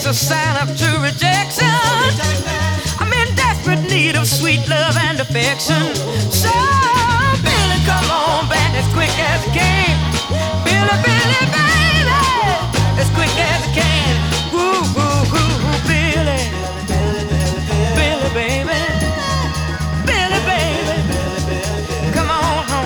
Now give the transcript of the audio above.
a sign of true rejection. I'm in desperate need of sweet love and affection. So